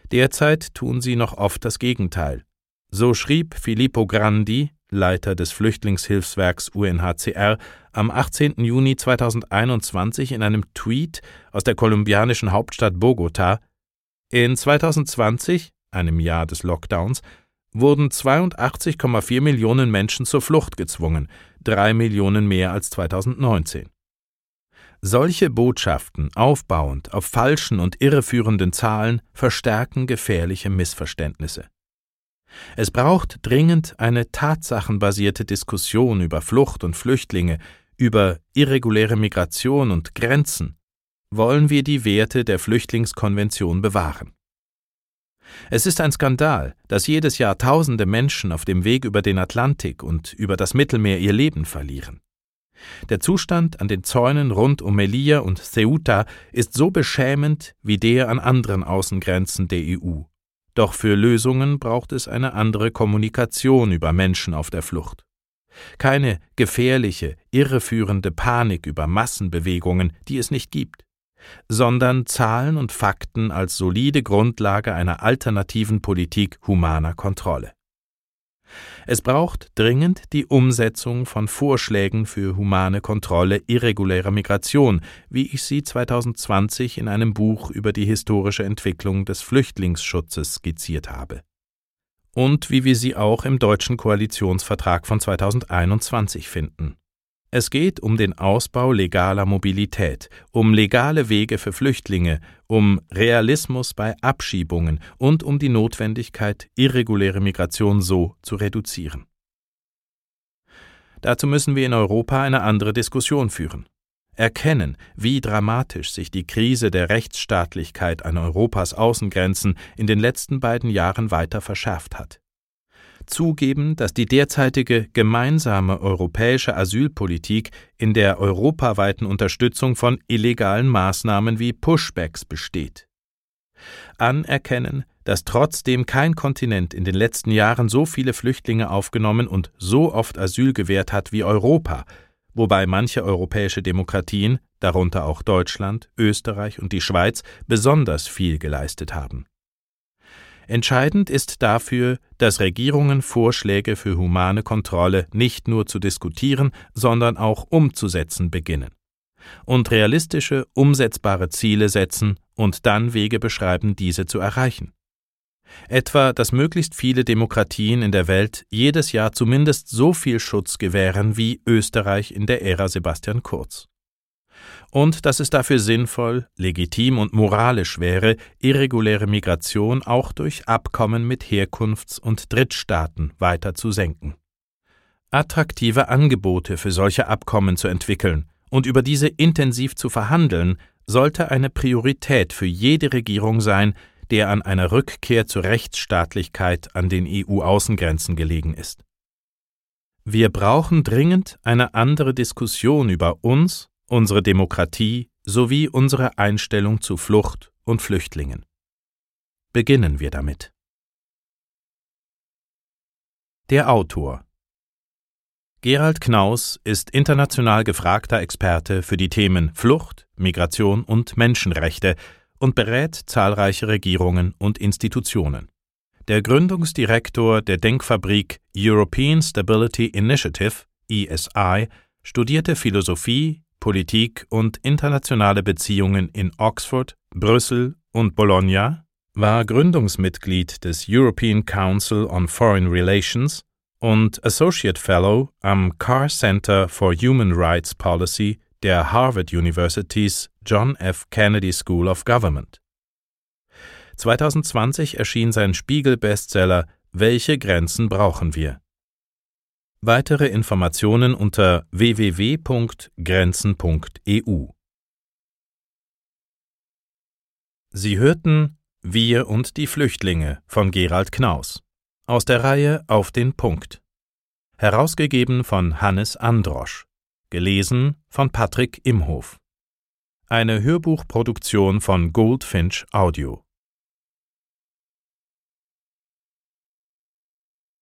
Derzeit tun sie noch oft das Gegenteil. So schrieb Filippo Grandi, Leiter des Flüchtlingshilfswerks UNHCR, am 18. Juni 2021 in einem Tweet aus der kolumbianischen Hauptstadt Bogotá: In 2020, einem Jahr des Lockdowns, wurden 82,4 Millionen Menschen zur Flucht gezwungen, 3 Millionen mehr als 2019. Solche Botschaften, aufbauend auf falschen und irreführenden Zahlen, verstärken gefährliche Missverständnisse. Es braucht dringend eine tatsachenbasierte Diskussion über Flucht und Flüchtlinge, über irreguläre Migration und Grenzen. Wollen wir die Werte der Flüchtlingskonvention bewahren? Es ist ein Skandal, dass jedes Jahr Tausende Menschen auf dem Weg über den Atlantik und über das Mittelmeer ihr Leben verlieren. Der Zustand an den Zäunen rund um Melilla und Ceuta ist so beschämend wie der an anderen Außengrenzen der EU. Doch für Lösungen braucht es eine andere Kommunikation über Menschen auf der Flucht. Keine gefährliche, irreführende Panik über Massenbewegungen, die es nicht gibt, sondern Zahlen und Fakten als solide Grundlage einer alternativen Politik humaner Kontrolle. Es braucht dringend die Umsetzung von Vorschlägen für humane Kontrolle irregulärer Migration, wie ich sie 2020 in einem Buch über die historische Entwicklung des Flüchtlingsschutzes skizziert habe. Und wie wir sie auch im deutschen Koalitionsvertrag von 2021 finden. Es geht um den Ausbau legaler Mobilität, um legale Wege für Flüchtlinge, um Realismus bei Abschiebungen und um die Notwendigkeit, irreguläre Migration so zu reduzieren. Dazu müssen wir in Europa eine andere Diskussion führen. Erkennen, wie dramatisch sich die Krise der Rechtsstaatlichkeit an Europas Außengrenzen in den letzten beiden Jahren weiter verschärft hat. Zugeben, dass die derzeitige gemeinsame europäische Asylpolitik in der europaweiten Unterstützung von illegalen Maßnahmen wie Pushbacks besteht. Anerkennen, dass trotzdem kein Kontinent in den letzten Jahren so viele Flüchtlinge aufgenommen und so oft Asyl gewährt hat wie Europa, wobei manche europäische Demokratien, darunter auch Deutschland, Österreich und die Schweiz, besonders viel geleistet haben. Entscheidend ist dafür, dass Regierungen Vorschläge für humane Kontrolle nicht nur zu diskutieren, sondern auch umzusetzen beginnen. Und realistische, umsetzbare Ziele setzen und dann Wege beschreiben, diese zu erreichen. Etwa, dass möglichst viele Demokratien in der Welt jedes Jahr zumindest so viel Schutz gewähren wie Österreich in der Ära Sebastian Kurz. Und dass es dafür sinnvoll, legitim und moralisch wäre, irreguläre Migration auch durch Abkommen mit Herkunfts- und Drittstaaten weiter zu senken. Attraktive Angebote für solche Abkommen zu entwickeln und über diese intensiv zu verhandeln, sollte eine Priorität für jede Regierung sein, der an einer Rückkehr zur Rechtsstaatlichkeit an den EU-Außengrenzen gelegen ist. Wir brauchen dringend eine andere Diskussion über uns, unsere Demokratie sowie unsere Einstellung zu Flucht und Flüchtlingen. Beginnen wir damit. Der Autor Gerald Knaus ist international gefragter Experte für die Themen Flucht, Migration und Menschenrechte und berät zahlreiche Regierungen und Institutionen. Der Gründungsdirektor der Denkfabrik European Stability Initiative, ESI, studierte Philosophie, Politik und internationale Beziehungen in Oxford, Brüssel und Bologna, war Gründungsmitglied des European Council on Foreign Relations und Associate Fellow am Carr Center for Human Rights Policy der Harvard Universitys John F. Kennedy School of Government. 2020 erschien sein Spiegel-Bestseller »Welche Grenzen brauchen wir?« Weitere Informationen unter www.grenzen.eu. Sie hörten Wir und die Flüchtlinge von Gerald Knaus aus der Reihe Auf den Punkt. Herausgegeben von Hannes Androsch. Gelesen von Patrick Imhof. Eine Hörbuchproduktion von Goldfinch Audio.